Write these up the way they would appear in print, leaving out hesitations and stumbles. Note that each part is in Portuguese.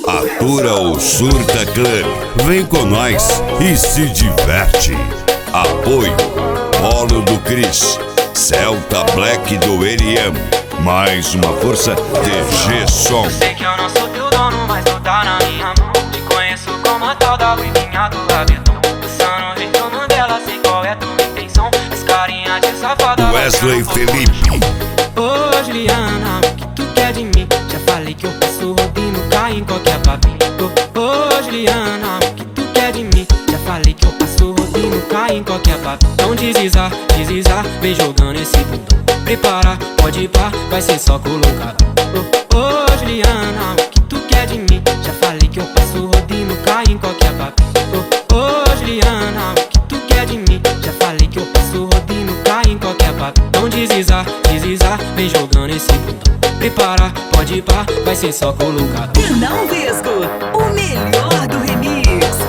Atura o Surta Clã. Vem com nós e se diverte. Apoio Polo do Cris, Celta Black do Eriam. Mais uma força DG Som. Eu sei que eu não sou teu dono, mas tu tá na minha mão. Te conheço como a tal da ruivinha do Gavetão. Pensando no ritmo Mandela, sei qual é tua intenção. As carinhas de safada. Wesley Felipe. Ô Juliana, o que tu quer de mim? Já falei que eu passo rodinho, cai em qualquer papinho. Ô Juliana, o que tu quer de mim? Já falei que eu passo rodinho, cai em qualquer papinho. Então deslizar, vem jogando esse bundão. Prepara, pode ir pá, vai ser só colocado. Ô Juliana, o que tu quer de mim? Já falei que eu passo rodinho, cai em qualquer papinho. Ô Juliana, o que tu quer de mim? Já falei que eu passo rodinho, cai em qualquer papinho. Então deslizar, vem jogando esse bundão. Prepara, pode ir pá, vai ser só colocado. Fernão Vesgo, o melhor do remix.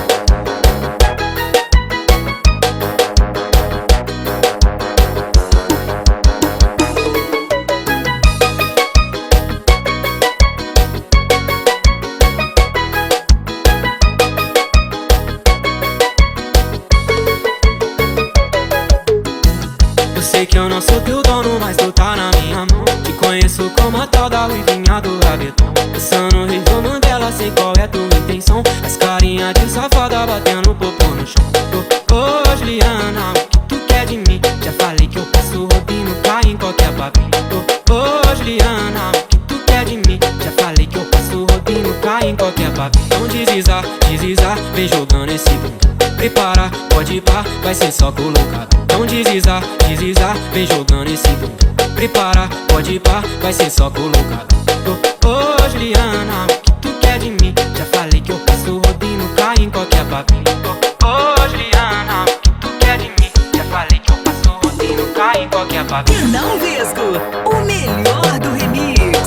Eu sei que eu não sou teu dono, mas tu tá na minha mão. Te conheço como a tal da ruivinha do Gavetão. Pensando no ritmo Mandela, sei qual é tua intenção. As carinhas de safada batendo popô no chão. Ô Juliana, o que tu quer de mim? Já falei que eu passo rodinho, cai em qualquer papinho. Ô Juliana, o que tu quer de mim? Já falei que eu passo rodinho, cai em qualquer papinho. Então deslizar, vem jogando esse bundão. Prepara, pode ir pá, vai ser só colocado. Então deslizar, vem jogando esse bundão. Prepara, pode ir pá, vai ser só colocado. Ô Juliana, o que tu quer de mim? Já falei que eu passo rodinho, cai em qualquer papinho. Ô Juliana, o que tu quer de mim? Já falei que eu passo rodinho, cai em qualquer papinho. Fernão Vesgo, o melhor do remix.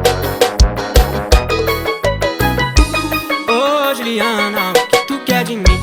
Ô Juliana, o que tu quer de mim?